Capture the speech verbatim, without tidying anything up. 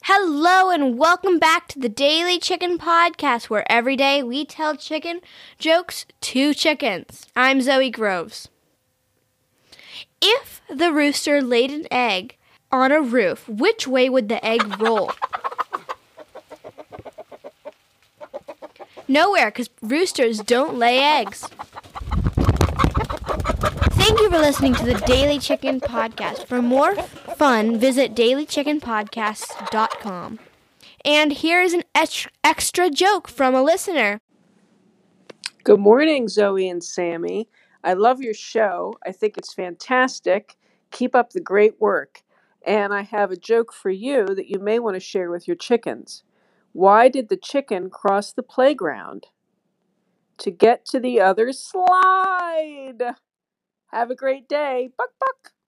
Hello and welcome back to the Daily Chicken Podcast, where every day we tell chicken jokes to chickens. I'm Zoe Groves. If the rooster laid an egg on a roof, which way would the egg roll? Nowhere, because roosters don't lay eggs. Thank you for listening to the Daily Chicken Podcast. For more fun, visit daily chicken podcast dot com. And here's an extra joke from a listener. Good morning, Zoe and Sammy. I love your show. I think it's fantastic. Keep up the great work. And I have a joke for you that you may want to share with your chickens. Why did the chicken cross the playground? To get to the other slide. Have a great day. Buck, buck.